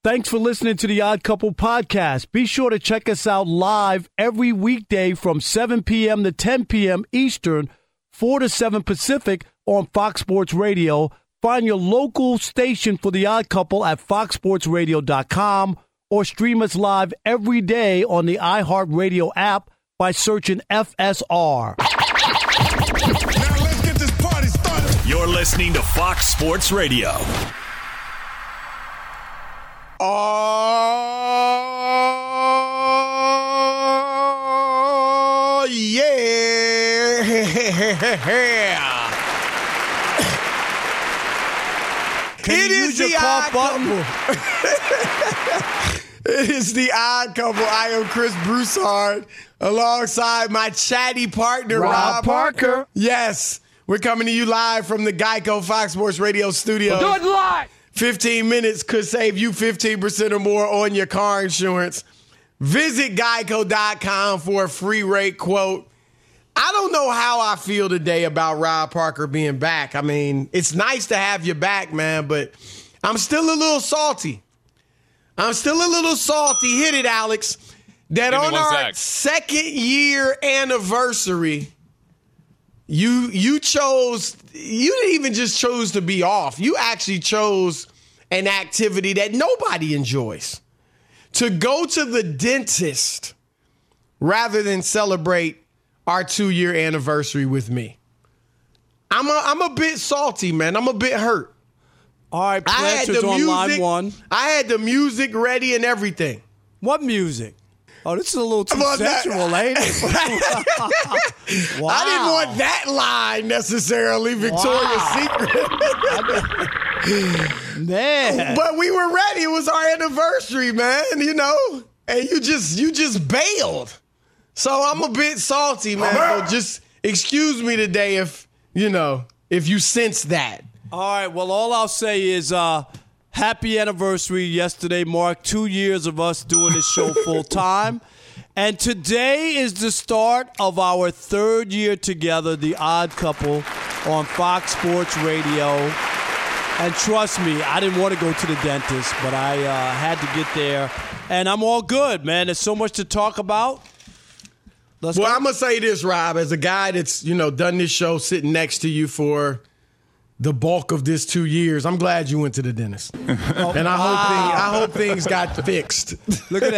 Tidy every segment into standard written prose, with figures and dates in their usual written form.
Thanks for listening to the Odd Couple podcast. Be sure to check us out live every weekday from 7 p.m. to 10 p.m. Eastern, 4 to 7 Pacific on Fox Sports Radio. Find your local station for the Odd Couple at foxsportsradio.com or stream us live every day on the iHeartRadio app by searching FSR. Now let's get this party started. You're listening to Fox Sports Radio. Oh, yeah. It is the Odd Couple. It is the Odd Couple. I am Chris Broussard alongside my chatty partner, Rob Parker. Yes, we're coming to you live from the Geico Fox Sports Radio studio. Do it live. 15 minutes could save you 15% or more on your car insurance. Visit geico.com for a free rate quote. I don't know how I feel today about Rob Parker being back. I mean, it's nice to have you back, man, but I'm still a little salty. Hit it, Alex. That on our second year anniversary, you didn't even just choose to be off. You actually chose an activity that nobody enjoys. To go to the dentist rather than celebrate our 2-year anniversary with me. I'm a bit salty, man. I'm a bit hurt. All right, Pledge is on line one. I had the music ready and everything. What music? Oh, this is a little too sensual, ain't it? Wow. I didn't want that line necessarily, Victoria's Secret. Man. But we were ready. It was our anniversary, man, and you just bailed. So I'm a bit salty, man. So just excuse me today if you sense that. All right, well, all I'll say is happy anniversary. Yesterday marked 2 years of us doing this show full time. And today is the start of our 3rd year together, The Odd Couple, on Fox Sports Radio. And trust me, I didn't want to go to the dentist, but I had to get there. And I'm all good, man. There's so much to talk about. I'm going to say this, Rob, as a guy that's, done this show sitting next to you for the bulk of this 2 years, I'm glad you went to the dentist. And I hope things got fixed. Look at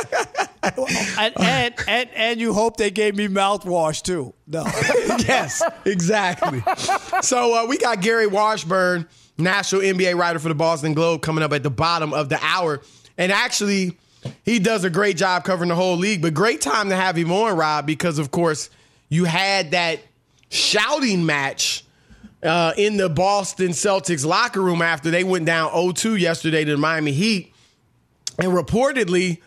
that. and you hope they gave me mouthwash, too. No. Yes, exactly. So we got Gary Washburn, national NBA writer for the Boston Globe, coming up at the bottom of the hour. And actually, he does a great job covering the whole league. But great time to have him on, Rob, because, of course, you had that shouting match in the Boston Celtics locker room after they went down 0-2 yesterday to the Miami Heat. And reportedly,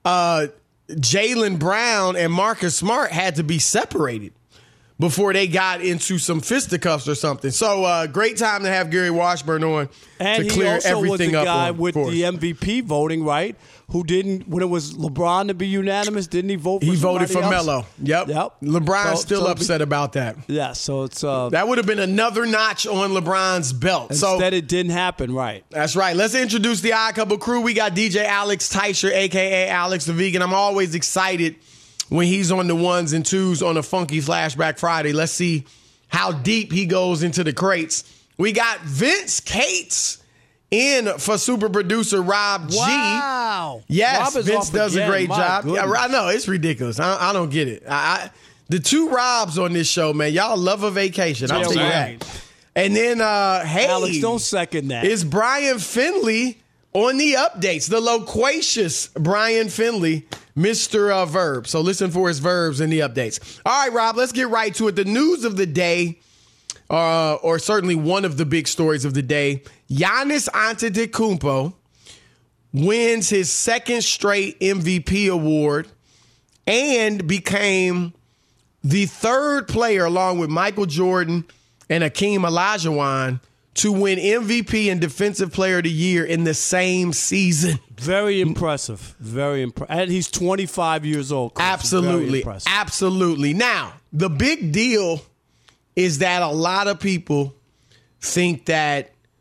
Jaylen Brown and Marcus Smart had to be separated before they got into some fisticuffs or something. So great time to have Gary Washburn on to clear everything up. And he also was the guy with the MVP voting, right? Who didn't, when it was LeBron to be unanimous, didn't he vote for He voted for else? Melo. Yep. LeBron's still upset about that. Yeah, so it's... that would have been another notch on LeBron's belt. Instead, it didn't happen, right. That's right. Let's introduce the Odd Couple crew. We got DJ Alex Teicher, a.k.a. Alex the Vegan. I'm always excited when he's on the ones and twos on a Funky Flashback Friday. Let's see how deep he goes into the crates. We got Vince Cates in for super producer Rob G. Wow. Yes, Rob Vince does a great job. Yeah, I know, it's ridiculous. I don't get it. The two Robs on this show, man, y'all love a vacation. I'll tell you that. And then, hey. Alex, don't second that. It's Brian Finley on the updates. The loquacious Brian Finley, Mr. Verb. So listen for his verbs in the updates. All right, Rob, let's get right to it. The news of the day, or certainly one of the big stories of the day, Giannis Antetokounmpo wins his second straight MVP award and became the third player, along with Michael Jordan and Hakeem Olajuwon, to win MVP and Defensive Player of the Year in the same season. Very impressive. Very impressive. And he's 25 years old. Chris. Absolutely. Absolutely. Now, the big deal is that a lot of people think that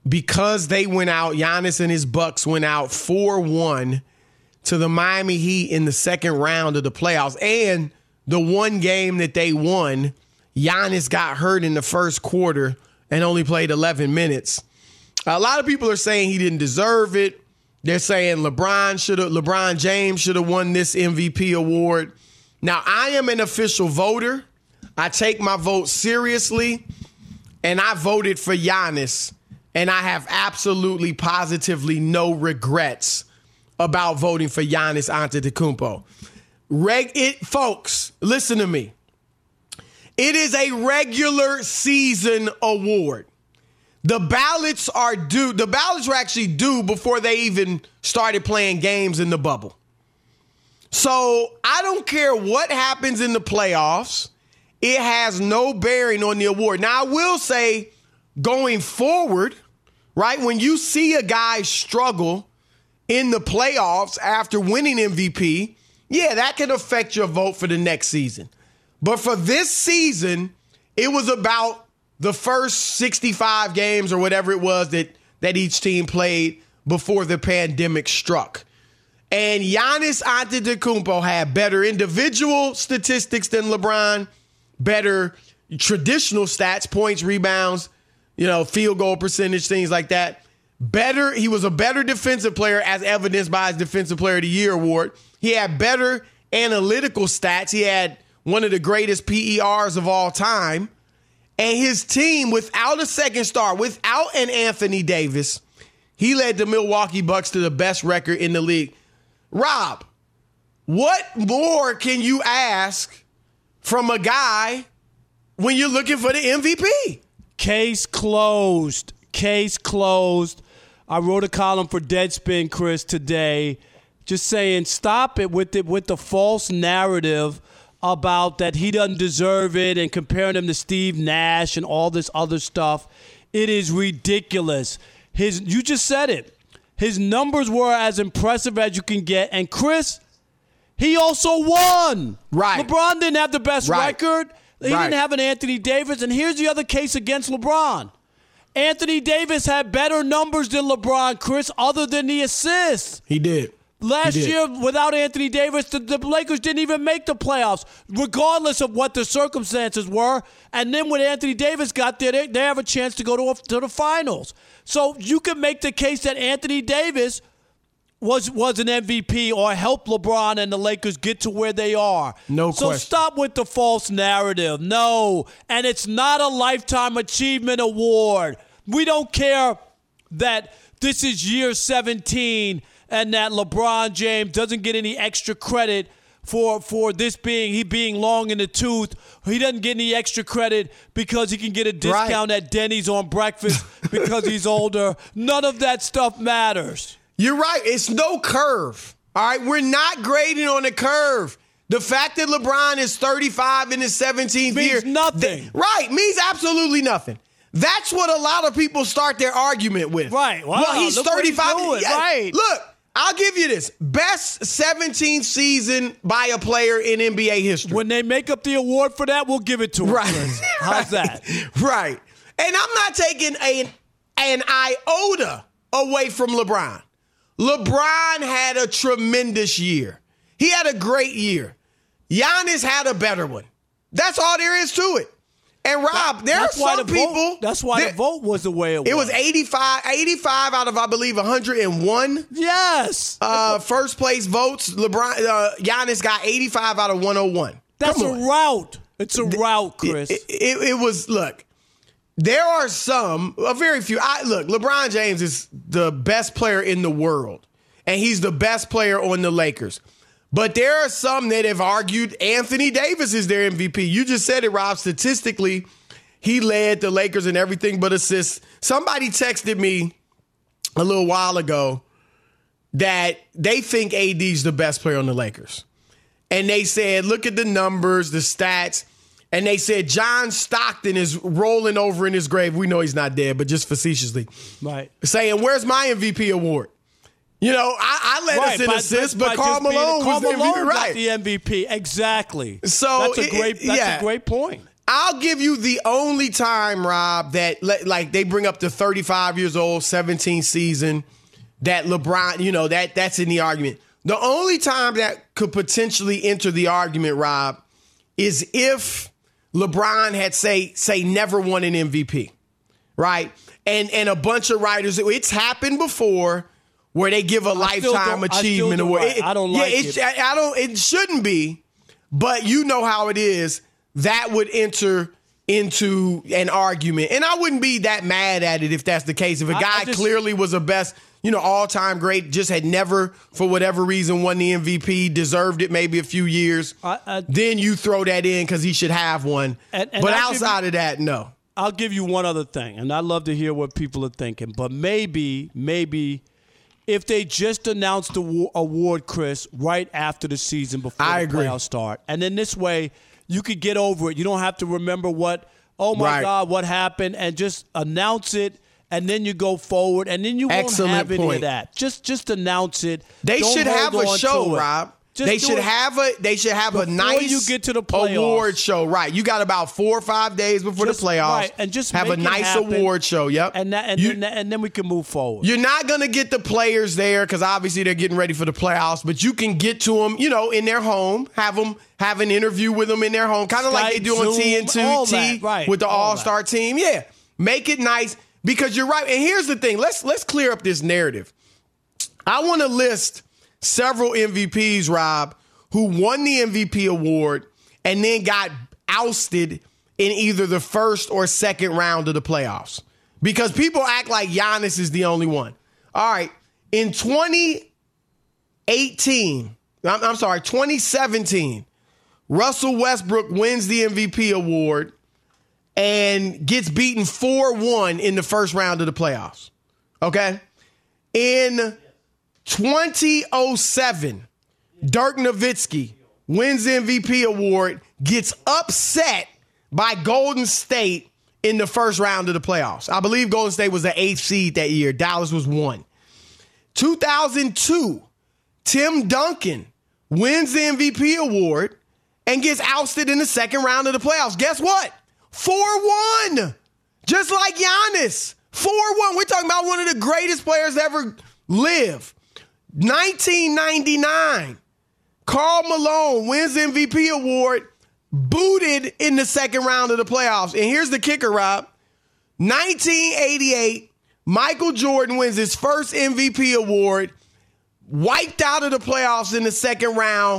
because they went out, Giannis and his Bucks went out 4-1 to the Miami Heat in the second round of the playoffs. And the one game that they won, Giannis got hurt in the first quarter and only played 11 minutes. A lot of people are saying he didn't deserve it. They're saying LeBron James should have won this MVP award. Now, I am an official voter. I take my vote seriously, and I voted for Giannis. And I have absolutely, positively no regrets about voting for Giannis Antetokounmpo. Folks, listen to me. It is a regular season award. The ballots are due. The ballots were actually due before they even started playing games in the bubble. So I don't care what happens in the playoffs. It has no bearing on the award. Now, I will say, going forward, right, when you see a guy struggle in the playoffs after winning MVP, yeah, that can affect your vote for the next season. But for this season, it was about the first 65 games or whatever it was that each team played before the pandemic struck. And Giannis Antetokounmpo had better individual statistics than LeBron, better traditional stats, points, rebounds, field goal percentage, things like that. He was a better defensive player, as evidenced by his Defensive Player of the Year award. He had better analytical stats. He had one of the greatest PERs of all time. And his team, without a second star, without an Anthony Davis, he led the Milwaukee Bucks to the best record in the league. Rob, what more can you ask from a guy when you're looking for the MVP? Case closed. Case closed. I wrote a column for Deadspin, Chris, today, just saying stop it with the false narrative about that he doesn't deserve it and comparing him to Steve Nash and all this other stuff. It is ridiculous. You just said it. His numbers were as impressive as you can get. And Chris, he also won. Right. LeBron didn't have the best record. He Right. didn't have an Anthony Davis. And here's the other case against LeBron. Anthony Davis had better numbers than LeBron, Chris, other than the assists. He did. Last year, without Anthony Davis, the Lakers didn't even make the playoffs, regardless of what the circumstances were. And then when Anthony Davis got there, they have a chance to go to the finals. So you can make the case that Anthony Davis was an MVP or helped LeBron and the Lakers get to where they are. No question. So stop with the false narrative. No. And it's not a Lifetime Achievement Award. We don't care that this is year 17 and that LeBron James doesn't get any extra credit for this being long in the tooth. He doesn't get any extra credit because he can get a discount at Denny's on breakfast because he's older. None of that stuff matters. You're right. It's no curve. All right. We're not grading on a curve. The fact that LeBron is 35 in his 17th year means nothing. Means absolutely nothing. That's what a lot of people start their argument with. Right. Wow, well, he's look what he's 35. doing. Right. Look, I'll give you this. Best 17th season by a player in NBA history. When they make up the award for that, we'll give it to him. Right. How's that? Right. And I'm not taking an iota away from LeBron. LeBron had a tremendous year. He had a great year. Giannis had a better one. That's all there is to it. And Rob, there are some people. That's why the vote was the way it was. It was 85 out of, I believe, 101. Yes. First place votes. Giannis got 85 out of 101. That's a rout. It's a rout, Chris. It was, look, there are a very few. Look, LeBron James is the best player in the world, and he's the best player on the Lakers. But there are some that have argued Anthony Davis is their MVP. You just said it, Rob. Statistically, he led the Lakers in everything but assists. Somebody texted me a little while ago that they think AD's the best player on the Lakers. And they said, look at the numbers, the stats. And they said John Stockton is rolling over in his grave. We know he's not dead, but just facetiously. Right. Saying, where's my MVP award? I led us in assists, but Karl Malone was the MVP. Got the MVP. Exactly. So that's a great point. I'll give you the only time, Rob, that like they bring up the 35 years old, 17 season, that LeBron, that's in the argument. The only time that could potentially enter the argument, Rob, is if LeBron had say never won an MVP, right? And a bunch of writers, it's happened before where they give a lifetime achievement award. I don't like it. It shouldn't be, but you know how it is. That would enter into an argument. And I wouldn't be that mad at it if that's the case. If a guy clearly was the best, all-time great, just had never, for whatever reason, won the MVP, deserved it maybe a few years, then you throw that in because he should have one. But outside of that, no. I'll give you one other thing, and I'd love to hear what people are thinking. But maybe if they just announced the award, Chris, right after the season before the playoffs start, and then this way – you could get over it. You don't have to remember God, what happened, and just announce it, and then you go forward, and then you won't have any of that. Just announce it. They should have a show, Rob. They should have a nice you get to the playoffs. Award show. Right. You got about 4 or 5 days before the playoffs. Right, and just have a nice award show. Yep. And then we can move forward. You're not going to get the players there because obviously they're getting ready for the playoffs, but you can get to them, in their home, have an interview with them in their home, kind of like they do on TNT with the All-Star team. Yeah. Make it nice because you're right. And here's the thing. Let's clear up this narrative. I want to list several MVPs, Rob, who won the MVP award and then got ousted in either the first or second round of the playoffs. Because people act like Giannis is the only one. All right. In 2017, Russell Westbrook wins the MVP award and gets beaten 4-1 in the first round of the playoffs. Okay? In 2007, Dirk Nowitzki wins the MVP award, gets upset by Golden State in the first round of the playoffs. I believe Golden State was the 8th seed that year. Dallas was 1. 2002, Tim Duncan wins the MVP award and gets ousted in the second round of the playoffs. Guess what? 4-1. Just like Giannis. 4-1. We're talking about one of the greatest players to ever live. 1999, Karl Malone wins the MVP award, booted in the second round of the playoffs. And here's the kicker, Rob. 1988, Michael Jordan wins his first MVP award, wiped out of the playoffs in the second round,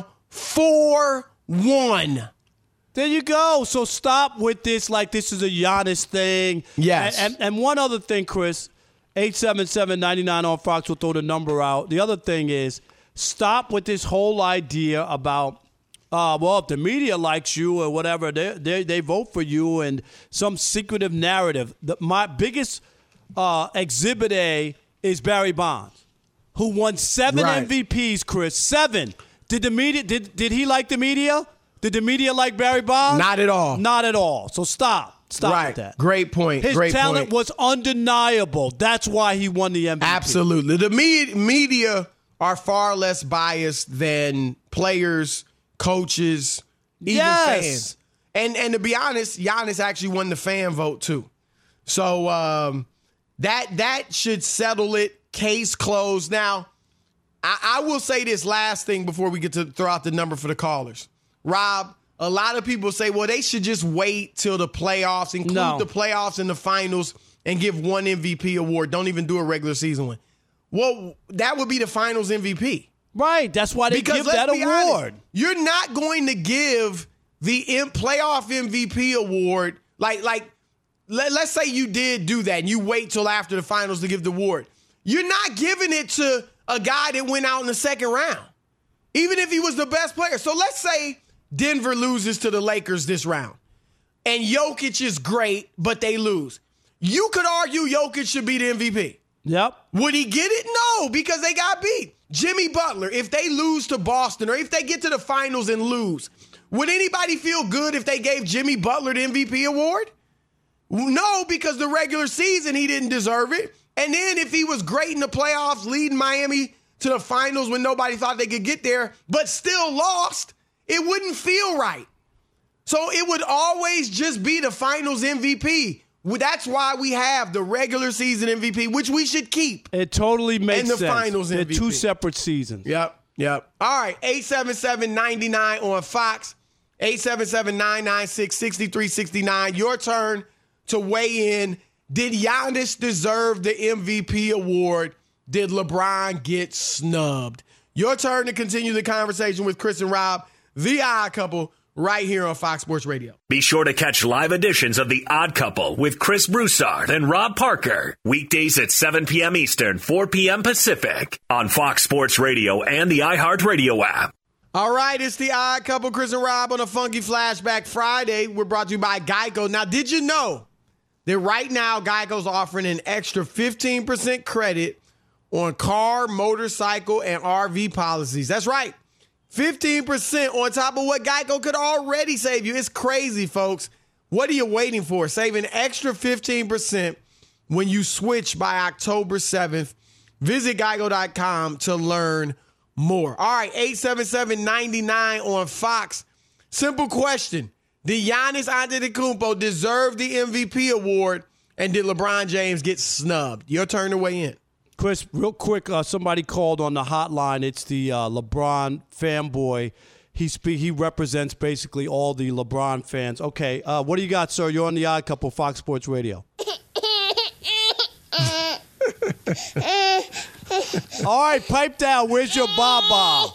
4-1. There you go. So stop with this like this is a Giannis thing. Yes. And one other thing, Chris. 877-99 on Fox will throw the number out. The other thing is stop with this whole idea about, if the media likes you or whatever, they vote for you and some secretive narrative. My biggest exhibit A is Barry Bonds, who won 7 MVPs, Chris. 7. Did the media? Did he like the media? Did the media like Barry Bonds? Not at all. Not at all. So stop. Stop with that. Great point. His talent was undeniable. That's why he won the MVP. Absolutely. The media are far less biased than players, coaches, even fans. And to be honest, Giannis actually won the fan vote too. So that should settle it. Case closed. Now, I will say this last thing before we get to throw out the number for the callers. Rob, a lot of people say, well, they should just wait till the playoffs, include the playoffs and the finals, and give one MVP award. Don't even do a regular season one. Well, that would be the finals MVP. Right. That's why they give that award. Honest, you're not going to give the playoff MVP award. Let's say you did do that and you wait till after the finals to give the award. You're not giving it to a guy that went out in the second round, even if he was the best player. So let's say Denver loses to the Lakers this round, and Jokic is great, but they lose. You could argue Jokic should be the MVP. Yep. Would he get it? No, because they got beat. Jimmy Butler, if they lose to Boston, or if they get to the finals and lose, would anybody feel good if they gave Jimmy Butler the MVP award? No, because the regular season he didn't deserve it. And then if he was great in the playoffs, leading Miami to the finals when nobody thought they could get there, but still lost, it wouldn't feel right. So it would always just be the finals MVP. Well, that's why we have the regular season MVP, which we should keep. It totally makes and the sense. finals They're MVP. two separate seasons. Yep. All right, 877-99 on Fox, 877-996-6369. Your turn to weigh in. Did Giannis deserve the MVP award? Did LeBron get snubbed? Your turn to continue the conversation with Chris and Rob, the Odd Couple, right here on Fox Sports Radio. Be sure to catch live editions of The Odd Couple with Chris Broussard and Rob Parker. Weekdays at 7 p.m. Eastern, 4 p.m. Pacific on Fox Sports Radio and the iHeartRadio app. All right, it's The Odd Couple, Chris and Rob on a Funky Flashback Friday. We're brought to you by Geico. Now, did you know that right now Geico's offering an extra 15% credit on car, motorcycle, and RV policies? That's right. 15% on top of what Geico could already save you. It's crazy, folks. What are you waiting for? Save an extra 15% when you switch by October 7th. Visit geico.com to learn more. All right, 877-99 on Fox. Simple question. Did Giannis Antetokounmpo deserve the MVP award, and did LeBron James get snubbed? Your turn to weigh in. Chris, real quick, somebody called on the hotline. It's the LeBron fanboy. He represents basically all the LeBron fans. Okay, what do you got, sir? You're on the Odd Couple, Fox Sports Radio. All right, pipe down. Where's your baba?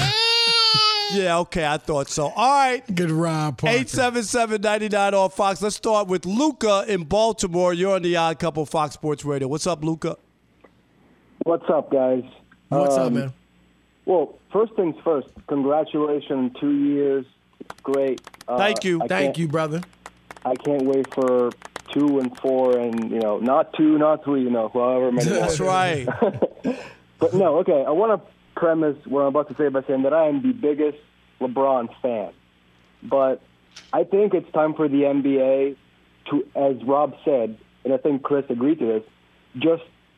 Yeah, okay, I thought so. All right. Good Rob Parker. 877-99 on Fox. Let's start with Luca in Baltimore. You're on the Odd Couple, Fox Sports Radio. What's up, Luca? What's up, guys? What's up, man? Well, first things first, congratulations, 2 years. It's great. Thank you. Thank you, brother. I can't wait for 2 and 4 and, not 2, not 3, however many. That's right. But no, okay, I want to premise what I'm about to say by saying that I am the biggest LeBron fan. But I think it's time for the NBA to, as Rob said, and I think Chris agreed to this, just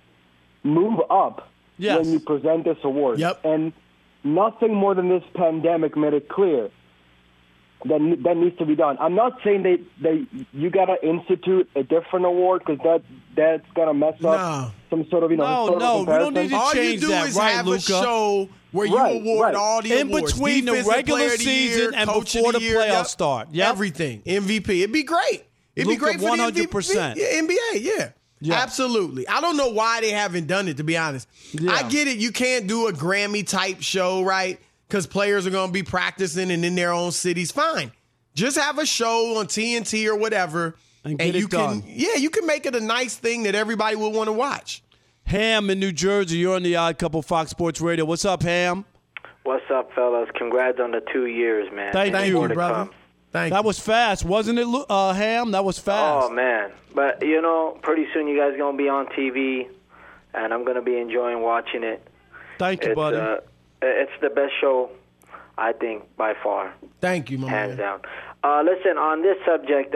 move up when you present this award. Yep. And nothing more than this pandemic made it clear that needs to be done. I'm not saying that you got to institute a different award because that's going to mess up some sort of, No, we don't need to all change you do that, is right, have Luca? a show where you award all the in awards. between the Defensive regular Player of the season Year, and Coach before of the Year, playoffs start. Yep. Everything. MVP. It'd be great. It'd be Luka, great for 100%. the NBA, yeah. Absolutely. I don't know why they haven't done it, to be honest. Yeah. I get it. You can't do a Grammy-type show, right? Because players are going to be practicing and in their own cities. Fine. Just have a show on TNT or whatever. And get it done. You can make it a nice thing that everybody will want to watch. Ham in New Jersey. You're on the Odd Couple, Fox Sports Radio. What's up, Ham? What's up, fellas? Congrats on the 2 years, man. Thank you, More to brother. come. Thank That you. was fast, wasn't it, Ham? That was fast. Oh, man. But, pretty soon you guys are going to be on TV, and I'm going to be enjoying watching it. Thank you, buddy. It's the best show, I think, by far. Thank you, my Hands man. down. Listen, on this subject,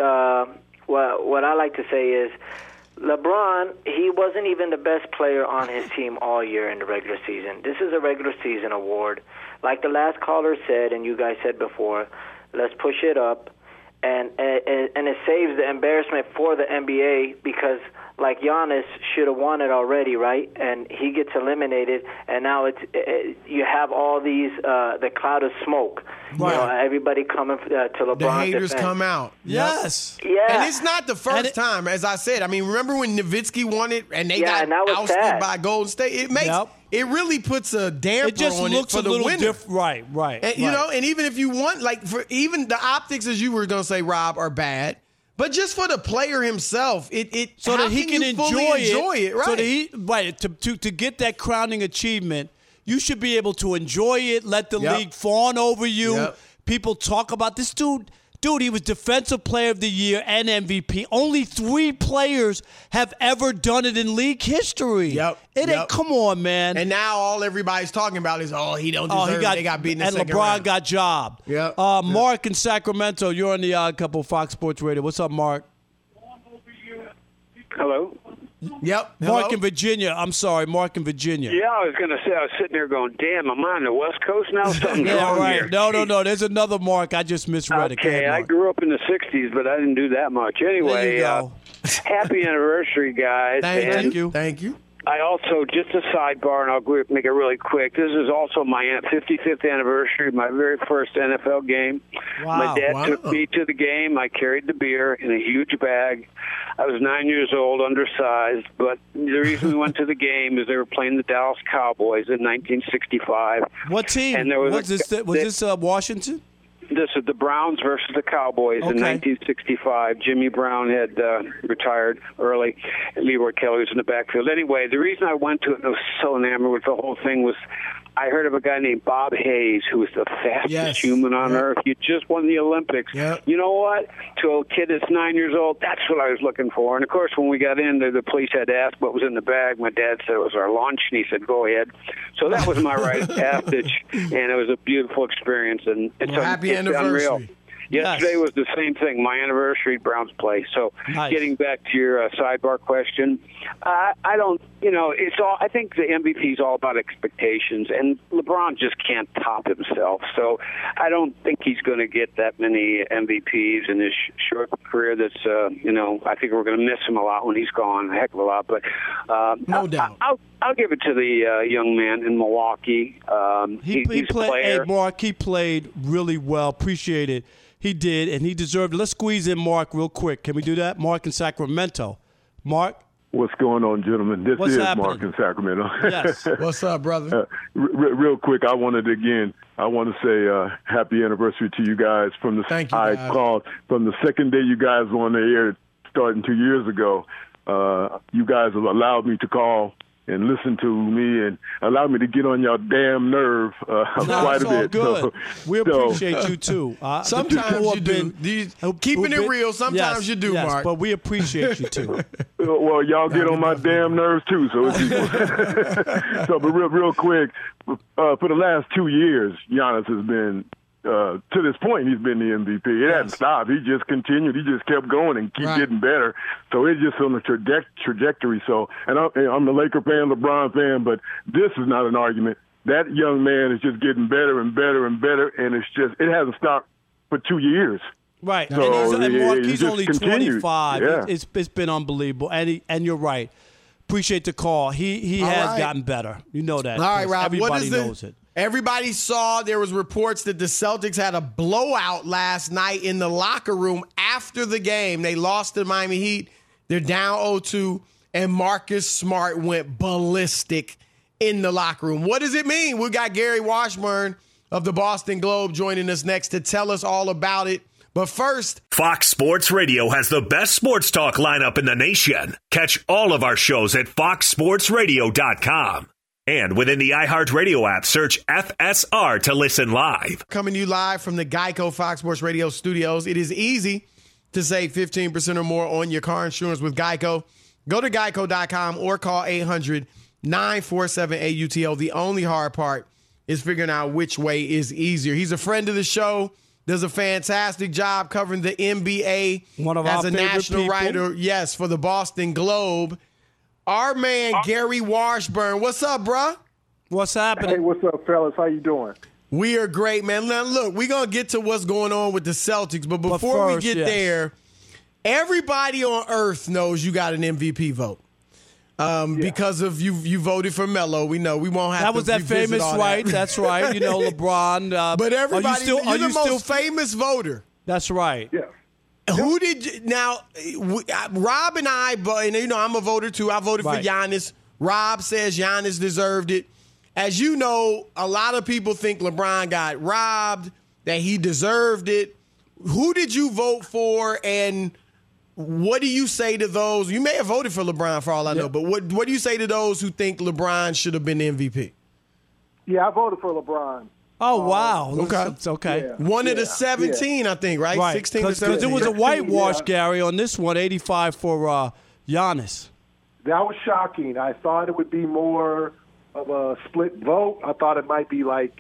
what I like to say is LeBron, he wasn't even the best player on his team all year in the regular season. This is a regular season award. Like the last caller said, and you guys said before, let's push it up. And it saves the embarrassment for the NBA because, like, Giannis should have won it already, right? And he gets eliminated, and now you have all these the cloud of smoke. Right. Everybody coming to LeBron's The haters defense. come out. Yes. Yeah, And it's not the first time, as I said. I mean, remember when Nowitzki won it and they got and that was ousted sad. by Golden State? It makes it really puts a damper It just on looks it for a the little winner. different. Right. And, and even if you want, like, for even the optics, as you were going to say, Rob, are bad. But just for the player himself, So how that he can you fully enjoy it, right? So that to get that crowning achievement, you should be able to enjoy it, let the league fawn over you. Yep. People talk about this dude. Dude, he was Defensive Player of the Year and MVP. Only 3 players have ever done it in league history. Yep. Come on, man. And now all everybody's talking about is, he don't deserve it. They got beaten in the and second LeBron round. got jobbed. Yep. Mark in Sacramento, you're on the Odd Couple, Fox Sports Radio. What's up, Mark? Hello. Yep. Mark Hello? in Virginia. I'm sorry, Mark in Virginia. Yeah, I was going to say, I was sitting there going, damn, am I on the West Coast now? Something's Yeah, wrong right. here. No. There's another Mark. I just misread it. Go Okay, ahead, I Mark. grew up in the 60s, but I didn't do that much. There Anyway, you go. happy anniversary, guys. Thank you. Thank you. I also, just a sidebar, and I'll make it really quick. This is also my 55th anniversary, my very first NFL game. Wow. My dad took me to the game. I carried the beer in a huge bag. I was 9 years old, undersized, but the reason we went to the game is they were playing the Dallas Cowboys in 1965. What team? And there was this Washington? This is the Browns versus the Cowboys in 1965. Jimmy Brown had retired early. Leroy Kelly was in the backfield. Anyway, the reason I went to it and I was so enamored with the whole thing was I heard of a guy named Bob Hayes who was the fastest human on earth. He just won the Olympics. Yep. You know what? To a kid that's 9 years old, that's what I was looking for. And, of course, when we got in there, the police had asked what was in the bag. My dad said it was our lunch, and he said, go ahead. So that was my rite of passage, and it was a beautiful experience. And it's happy it's anniversary. Unreal. Yesterday was the same thing, my anniversary, Browns play. So getting back to your sidebar question, I don't, it's all, I think the MVP is all about expectations, and LeBron just can't top himself. So I don't think he's going to get that many MVPs in his short career. That's, I think we're going to miss him a lot when he's gone, a heck of a lot. But no doubt. I'll give it to the young man in Milwaukee. He's a player. Hey, Mark, he played really well. Appreciate it. He did, and he deserved it. Let's squeeze in Mark real quick. Can we do that? Mark in Sacramento. Mark? What's going on, gentlemen? This What's is happening? Mark in Sacramento. Yes. What's up, brother? Real quick, I want to say happy anniversary to you guys. Thank you, I guys. called from the second day you guys were on the air starting 2 years ago. You guys have allowed me to call and listen to me and allow me to get on your damn nerve quite a bit. All good. So, we appreciate you, too. Sometimes you do. Keeping it real, sometimes you do, Mark. But we appreciate you, too. Well, y'all get on my damn nerves, too. So it's equal. But real quick, for the last 2 years, Giannis has been to this point, he's been the MVP. It hasn't stopped. He just continued. He just kept going and keep getting better. So it's just on the trajectory. So, and I'm a Laker fan, LeBron fan, but this is not an argument. That young man is just getting better and better and better, and it hasn't stopped for 2 years. Right. So and Mark, he's just only continued. 25. Yeah. It's been unbelievable. And you're right. Appreciate the call. He has gotten better. You know that. All right, Rob. Everybody knows it. Everybody saw there was reports that the Celtics had a blowout last night in the locker room after the game. They lost to the Miami Heat. They're down 0-2, and Marcus Smart went ballistic in the locker room. What does it mean? We got Gary Washburn of the Boston Globe joining us next to tell us all about it. But first, Fox Sports Radio has the best sports talk lineup in the nation. Catch all of our shows at foxsportsradio.com. And within the iHeartRadio app, search FSR to listen live. coming to you live from the Geico Fox Sports Radio studios. It is easy to save 15% or more on your car insurance with Geico. Go to geico.com or call 800-947-AUTO. The only hard part is figuring out which way is easier. He's a friend of the show, does a fantastic job covering the NBA. One of as our a favorite national people. writer, yes, for the Boston Globe. Our man, Gary Washburn. What's up, bruh? What's happening? Hey, what's up, fellas? How you doing? We are great, man. Now, look, we're going to get to what's going on with the Celtics, but before we first, get yes. there, everybody on earth knows you got an MVP vote. Because of you voted for Melo. We know we won't have That to was that revisit famous, all right? that. That's right. You know, LeBron. But everybody, you're you're the most famous voter. That's right. Yeah. Who did you, now? Rob and I, and you know, I'm a voter too. I voted Right. for Giannis. Rob says Giannis deserved it. As you know, a lot of people think LeBron got robbed, that he deserved it. Who did you vote for, and what do you say to those? You may have voted for LeBron for all I know, but what do you say to those who think LeBron should have been the MVP? Yeah, I voted for LeBron. Oh, wow. Okay. It's okay. Yeah. One of the 17, I think, right? Right. 16 to Because 17. it was a whitewash, Yeah. Gary, on this one, 85 for Giannis. That was shocking. I thought it would be more of a split vote. I thought it might be like,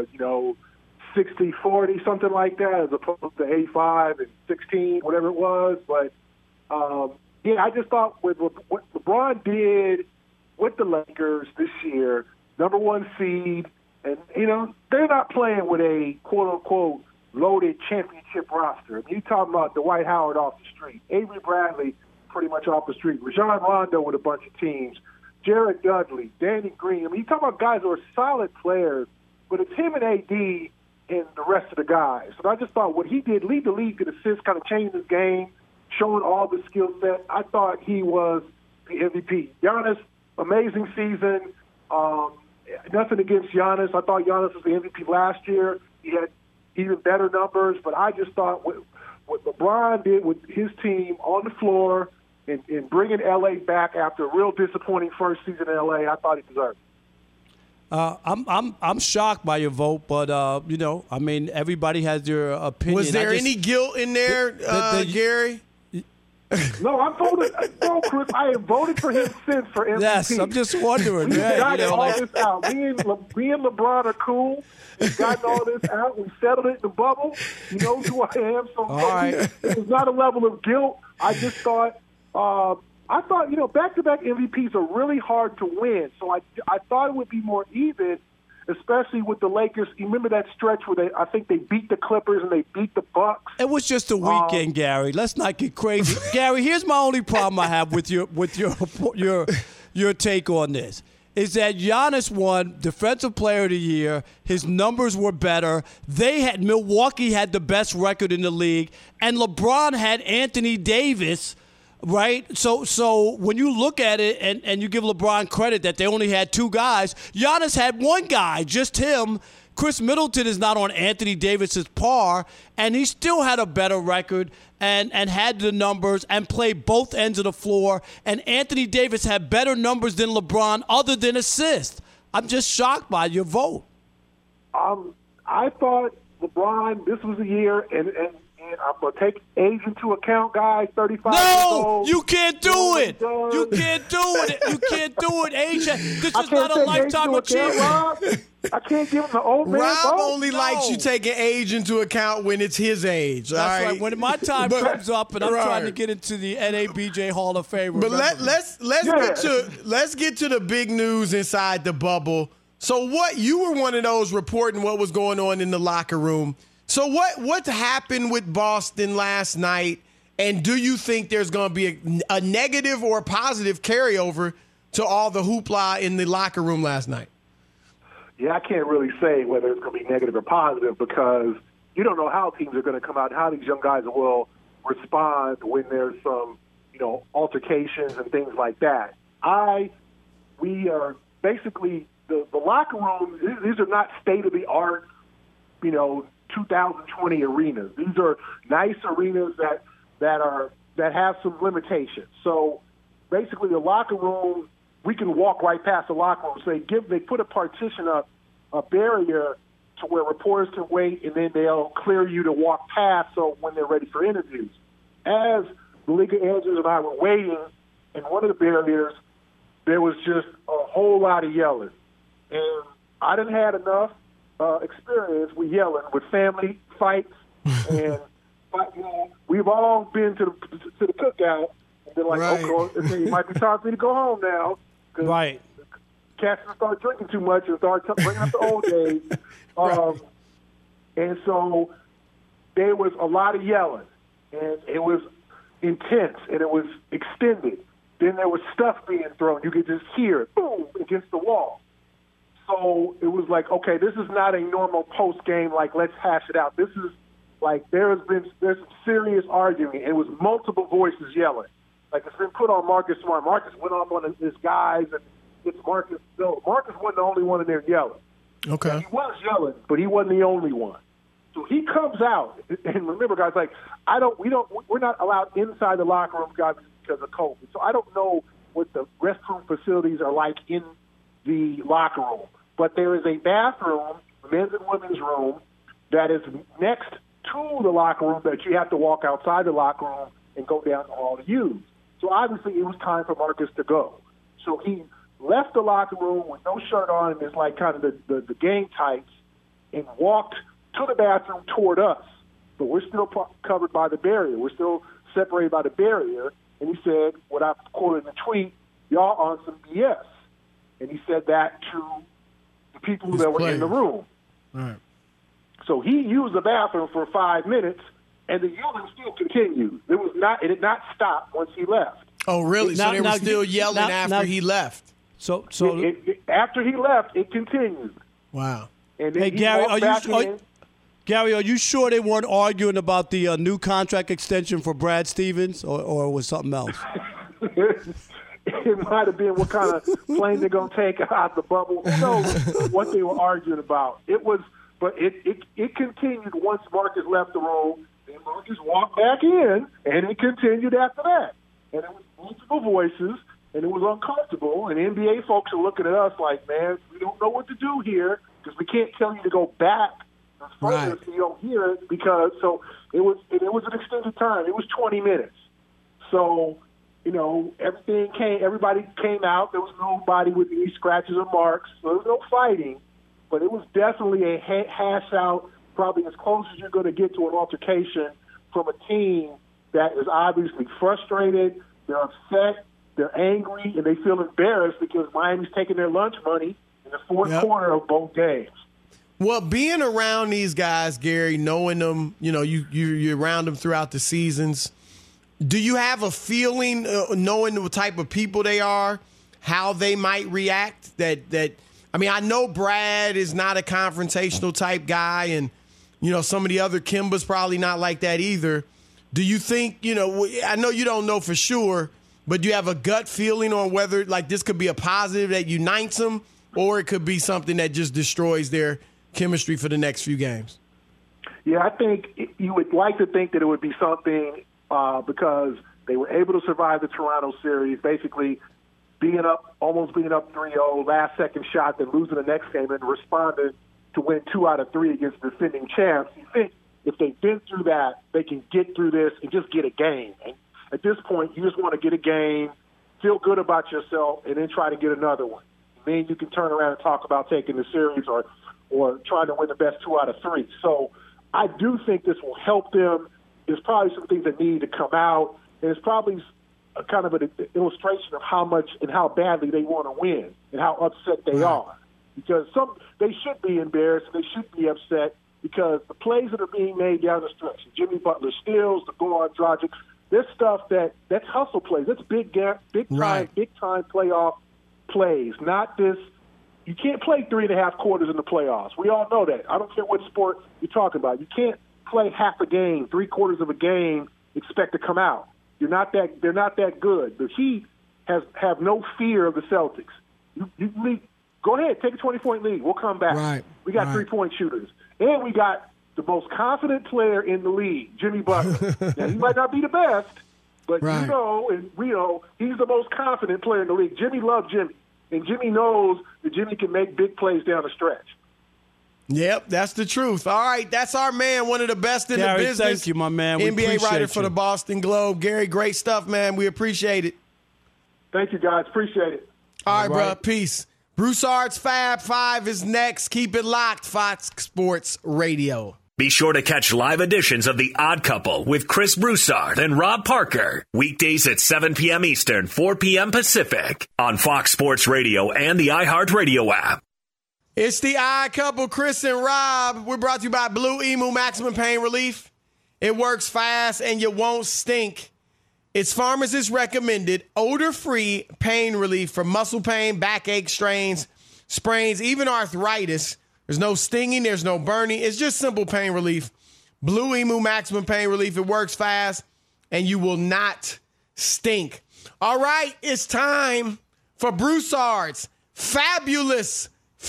60-40, something like that, as opposed to 85 and 16, whatever it was. But I just thought with what LeBron did with the Lakers this year, number one seed, and, they're not playing with a quote-unquote loaded championship roster. I mean, you're talking about Dwight Howard off the street, Avery Bradley pretty much off the street, Rajon Rondo with a bunch of teams, Jared Dudley, Danny Green. I mean, you're talking about guys who are solid players, but it's him and AD and the rest of the guys. So I just thought what he did, lead the league in assists, kind of changed his game, showing all the skill set. I thought he was the MVP. Giannis, amazing season. Nothing against Giannis. I thought Giannis was the MVP last year. He had even better numbers, but I just thought what LeBron did with his team on the floor and bringing L.A. back after a real disappointing first season in L.A., I thought he deserved it. I'm shocked by your vote, but I mean, everybody has their opinion. Was there any guilt in there, Gary? No, I voted. No, Chris, I have voted for him since for MVP. Yes, I'm just wondering. We've gotten all this out. Me and LeBron are cool. We've gotten all this out. We settled it in the bubble. He knows who I am. So it was not a level of guilt. I just thought, back-to-back MVPs are really hard to win. So I thought it would be more even, especially with the Lakers. You remember that stretch where I think they beat the Clippers and they beat the Bucks? It was just a weekend, Gary. Let's not get crazy. Gary, here's my only problem I have with your take on this. Is that Giannis won Defensive Player of the Year. His numbers were better. Milwaukee had the best record in the league, and LeBron had Anthony Davis. Right? So when you look at it and you give LeBron credit that they only had two guys, Giannis had one guy, just him. Chris Middleton is not on Anthony Davis's par, and he still had a better record and had the numbers and played both ends of the floor. And Anthony Davis had better numbers than LeBron other than assists. I'm just shocked by your vote. I thought LeBron, this was a year, and I'm going to take age into account, guys, 35 years old. No, you can't do it. You can't do it. You can't do it. Age. This is not a lifetime achievement. I can't give him the old man Rob vote. only likes you taking age into account when it's his age. That's right. When my time comes up and I'm trying to get into the NABJ Hall of Fame. But let's get to the big news inside the bubble. So you were one of those reporting what was going on in the locker room. So what happened with Boston last night, and do you think there's going to be a negative or a positive carryover to all the hoopla in the locker room last night? Yeah, I can't really say whether it's going to be negative or positive because you don't know how teams are going to come out, how these young guys will respond when there's some, altercations and things like that. We are basically the locker room. These are not state-of-the-art, 2020 arenas. These are nice arenas that have some limitations. So basically, the locker room, we can walk right past the locker room. So they put a partition up, a barrier to where reporters can wait, and then they'll clear you to walk past. So when they're ready for interviews, as the league managers and I were waiting, in one of the barriers, there was just a whole lot of yelling, and I didn't have enough experience with yelling, with family fights, and we've all been to the cookout and been like, okay, it might be time for me to go home now. Right. Cats start drinking too much and start bringing up the old days. And so there was a lot of yelling, and it was intense, and it was extended. Then there was stuff being thrown. You could just hear it, boom, against the wall. So it was like, okay, this is not a normal post-game, like, let's hash it out. This is like there's some serious arguing. It was multiple voices yelling. Like, it's been put on Marcus Smart. Marcus went off on his guys, and it's Marcus. No, Marcus wasn't the only one in there yelling. Okay. And he was yelling, but he wasn't the only one. So he comes out, and remember, guys, like, we're not allowed inside the locker room, guys, because of COVID. So I don't know what the restroom facilities are like in the locker room. But there is a bathroom, men's and women's room, that is next to the locker room that you have to walk outside the locker room and go down the hall to use. So obviously it was time for Marcus to go. So he left the locker room with no shirt on and it's like kind of the game tights and walked to the bathroom toward us. But we're still covered by the barrier. We're still separated by the barrier. and he said, what I quoted in the tweet, y'all on some BS. And he said that to the people that were in the room. Right. So he used the bathroom for 5 minutes, and the yelling still continued. It did not stop once he left. Oh, really? So they were still yelling after he left. So after he left, it continued. Wow. And then hey, Gary, are you sure they weren't arguing about the new contract extension for Brad Stevens, or was something else? It might have been what kind of plane they're going to take out the bubble. Who knows what they were arguing about? But it continued once Marcus left the room. Then Marcus walked back in, and it continued after that. And it was multiple voices, and it was uncomfortable. And NBA folks are looking at us like, man, we don't know what to do here because we can't tell you to go back further so you don't hear it. So it was an extended time. It was 20 minutes. So, everybody came out. There was nobody with any scratches or marks. So there was no fighting. But it was definitely a hash out, probably as close as you're going to get to an altercation from a team that is obviously frustrated, they're upset, they're angry, and they feel embarrassed because Miami's taking their lunch money in the fourth quarter of both games. Well, being around these guys, Gary, knowing them, you're around them throughout the seasons, do you have a feeling, knowing the type of people they are, how they might react? I know Brad is not a confrontational type guy, and, some of the other Kemba's probably not like that either. Do you think, I know you don't know for sure, but do you have a gut feeling on whether, this could be a positive that unites them, or it could be something that just destroys their chemistry for the next few games? Yeah, I think you would like to think that it would be something because they were able to survive the Toronto series, basically almost being up 3-0, last-second shot, then losing the next game, and responding to win 2 out of 3 against the defending champs. You think if they've been through that, they can get through this and just get a game. And at this point, you just want to get a game, feel good about yourself, and then try to get another one. And then you can turn around and talk about taking the series or trying to win the best 2 out of 3. So I do think this will help them. There's probably some things that need to come out, and it's probably a kind of an illustration of how much and how badly they want to win and how upset they are. Because they should be embarrassed, they should be upset, because the plays that are being made down the stretch, Jimmy Butler steals, the goal on Dragic, this stuff that's hustle plays. That's big time playoff plays. Not this. You can't play 3.5 quarters in the playoffs. We all know that. I don't care what sport you're talking about. You can't play half a game, 3/4 of a game, expect to come out. They're not that good. The Heat have no fear of the Celtics. You go ahead, take a 20-point lead. We'll come back. Right. We got 3-point shooters. And we got the most confident player in the league, Jimmy Butler. Now, he might not be the best, but you know, and we know he's the most confident player in the league. Jimmy loves Jimmy, and Jimmy knows that Jimmy can make big plays down the stretch. Yep, that's the truth. All right, that's our man, one of the best in Gary, the business. thank you, my man. We NBA writer you. for the Boston Globe. Gary, great stuff, man. We appreciate it. Thank you, guys. Appreciate it. All right, bro. Peace. Broussard's Fab 5 is next. Keep it locked, Fox Sports Radio. Be sure to catch live editions of The Odd Couple with Chris Broussard and Rob Parker. Weekdays at 7 p.m. Eastern, 4 p.m. Pacific on Fox Sports Radio and the iHeartRadio app. It's The Odd Couple, Chris and Rob. We're brought to you by Blue Emu Maximum Pain Relief. It works fast and you won't stink. It's pharmacist recommended, odor-free pain relief for muscle pain, backache, strains, sprains, even arthritis. There's no stinging, there's no burning. It's just simple pain relief. Blue Emu Maximum Pain Relief. It works fast and you will not stink. All right, it's time for Broussard's Fabulous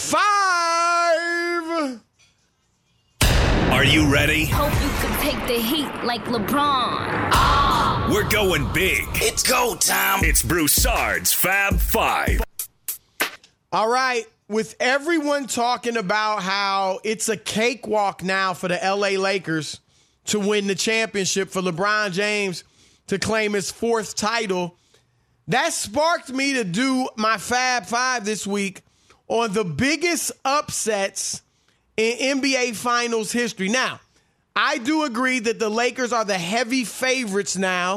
5. Are you ready? Hope you can take the heat like LeBron. We're going big. It's go time. It's Broussard's Fab 5. All right, with everyone talking about how it's a cakewalk now for the LA Lakers to win the championship, for LeBron James to claim his 4th title, that sparked me to do my Fab 5 this week on the biggest upsets in NBA Finals history. Now, I do agree that the Lakers are the heavy favorites now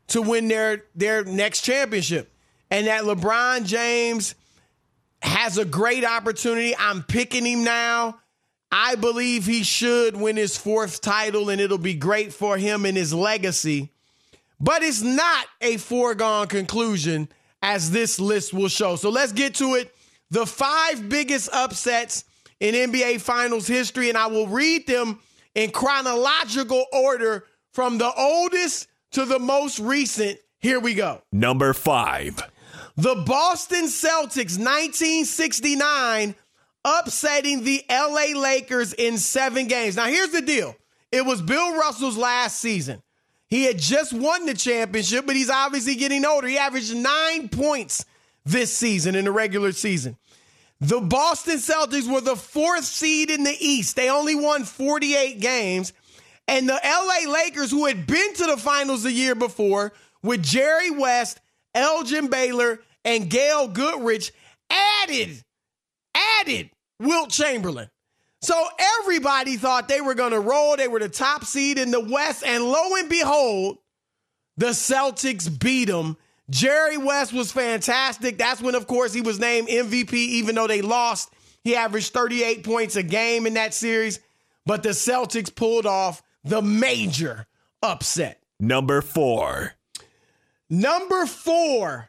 to win their next championship. And that LeBron James has a great opportunity. I'm picking him now. I believe he should win his 4th title, and it'll be great for him and his legacy. But it's not a foregone conclusion, as this list will show. So let's get to it. The 5 biggest upsets in NBA Finals history, and I will read them in chronological order from the oldest to the most recent. Here we go. Number 5. The Boston Celtics, 1969, upsetting the LA Lakers in 7 games. Now, here's the deal. It was Bill Russell's last season. He had just won the championship, but he's obviously getting older. He averaged 9 points this season in the regular season. The Boston Celtics were the 4th seed in the East. They only won 48 games. And the LA Lakers, who had been to the finals the year before with Jerry West, Elgin Baylor, and Gail Goodrich, added Wilt Chamberlain. So everybody thought they were going to roll. They were the top seed in the West. And lo and behold, the Celtics beat them. Jerry West was fantastic. That's when, of course, he was named MVP, even though they lost. He averaged 38 points a game in that series. But the Celtics pulled off the major upset. Number 4. Number 4,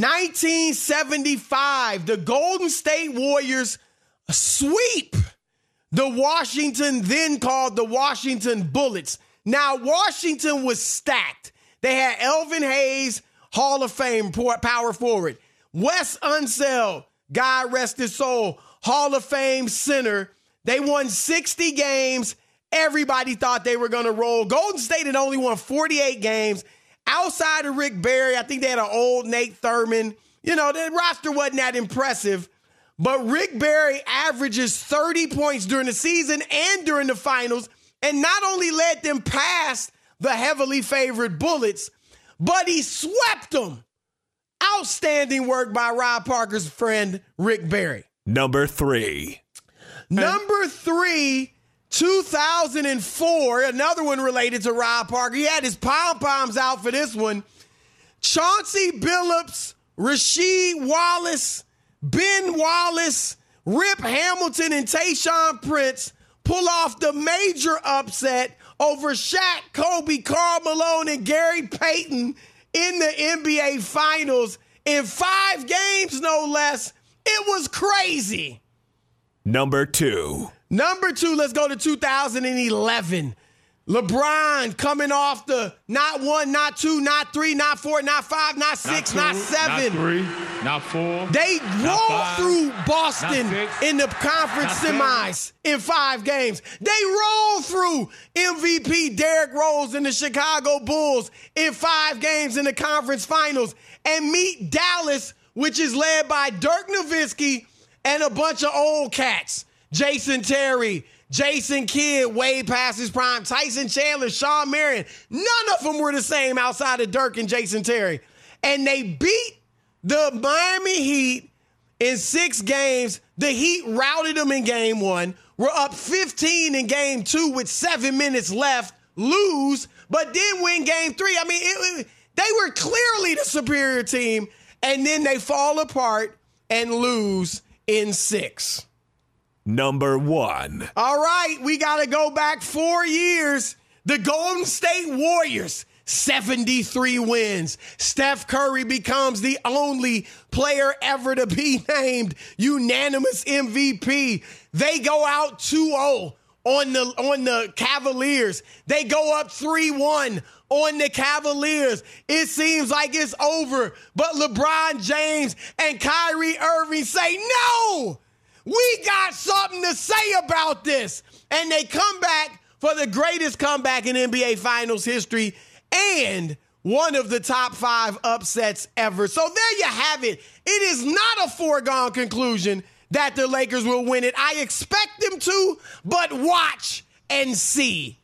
1975, the Golden State Warriors sweep the Washington, then called the Washington Bullets. Now, Washington was stacked. They had Elvin Hayes, Hall of Fame power forward. Wes Unseld, God rest his soul, Hall of Fame center. They won 60 games. Everybody thought they were going to roll. Golden State had only won 48 games. Outside of Rick Barry, I think they had an old Nate Thurman. You know, the roster wasn't that impressive. But Rick Barry averages 30 points during the season and during the finals, and not only led them past the heavily favored Bullets, but he swept them. Outstanding work by Rob Parker's friend, Rick Barry. Number 3. Number 3, 2004, another one related to Rob Parker. He had his pom-poms out for this one. Chauncey Billups, Rasheed Wallace, Ben Wallace, Rip Hamilton, and Tayshaun Prince pull off the major upset over Shaq, Kobe, Karl Malone, and Gary Payton in the NBA Finals in 5 games, no less. It was crazy. Number 2. Number 2, let's go to 2011. LeBron coming off the not 1, not 2, not 3, not 4, not 5, not 6, not 7. Not 3, not 4. They rolled through Boston in the conference semis in 5 games. They rolled through MVP Derrick Rose and the Chicago Bulls in 5 games in the conference finals and meet Dallas, which is led by Dirk Nowitzki and a bunch of old cats. Jason Terry, Jason Kidd, way past his prime, Tyson Chandler, Shawn Marion. None of them were the same outside of Dirk and Jason Terry. And they beat the Miami Heat in 6 games. The Heat routed them in game 1. Were up 15 in game 2 with 7 minutes left. Lose, but then win game 3. I mean, they were clearly the superior team. And then they fall apart and lose in 6. Number 1. All right, we got to go back 4 years. The Golden State Warriors, 73 wins. Steph Curry becomes the only player ever to be named unanimous MVP. They go out 2-0 on the Cavaliers. They go up 3-1 on the Cavaliers. It seems like it's over, but LeBron James and Kyrie Irving say, no! We got something to say about this. And they come back for the greatest comeback in NBA Finals history and one of the top 5 upsets ever. So there you have it. It is not a foregone conclusion that the Lakers will win it. I expect them to, but watch and see.